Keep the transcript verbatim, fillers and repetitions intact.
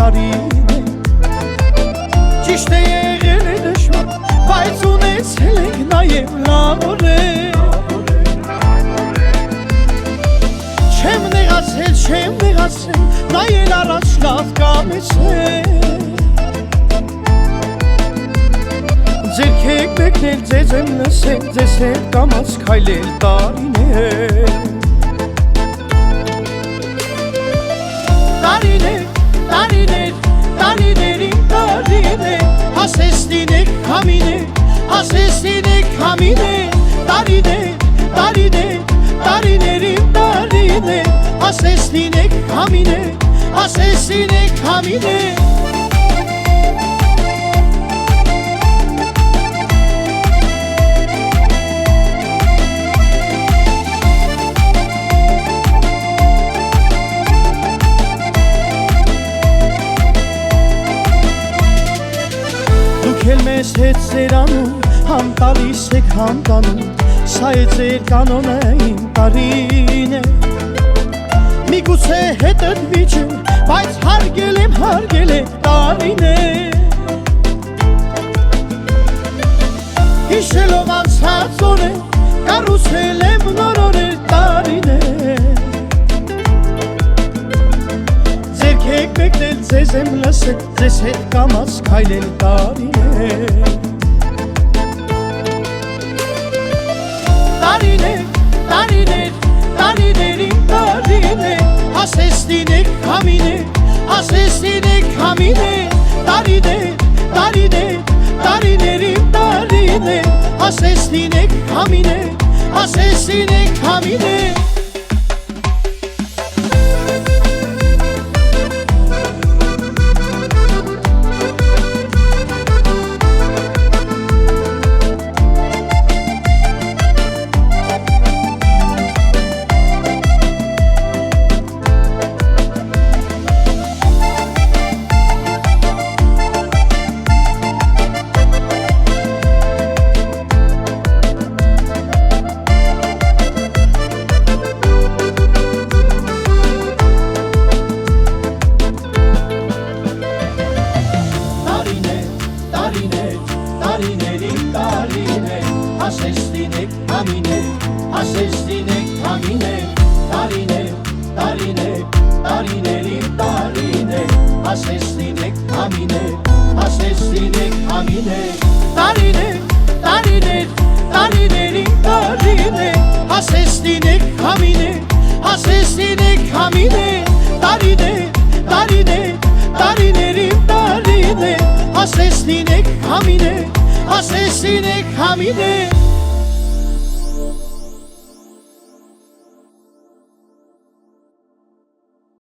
տարին է Ճիշտ է եղել է դժվար Բայց ունեցել ենք նաև լավ օրեր Չեմ նեղացել, չեմ նեղացել Նայել առաջ լավ կամեցել Ձեր քեք մեկնել, ձեզ եմ լսել Ձեզ հետ կամաց քայլել տարիներ Տարիներ, տարիներ, տարիներին տարիներ Ասես լինեք համիներ, ասես լինեք համիներ Տարիներ, տարիներ, տարիներին տարիներ Ասես լինեք համիներ, ասես լինեք համիներ Էլ մեզ հետ ծերանում, համ տալիս եք համ տանում Սա է ձեր կանոնը իմ տարին է Միգուցե հետըտ վիճեմ, բայց հարգել եմ, հարգել եմ տարին է Հիշելով անցած օրեր, կառուցել եմ նոր օրեր տարին է Ձեր քեք մեկնել, ձեզ եմ լսել, ձեզ հետ կամաց քայլել տարին է Տարիներ, տարիներ, տարիներին տարիներ Ասես լինեք համիներ, ասես լինեք համիներ Տարիներ, տարիներ, տարիներին տարիներ Ասես լինեք համիներ, ասես լինեք համիներ Տարիներին տարիներ, ասես լինեք համիներ, ասես լինեք համիներ Տարիներ, տարիներ, տարիներին տարիներ, ասես լինեք համիներ, ասես լինեք համիներ Տարիներ, տարիներ, տարիներին տարիներ, ասես լինեք համիներ, ասես լինեք համիներ Տարիներ, տարիներ, տարիներին տարիներ, ասես լինեք համիներ Ասես լինեք համիներ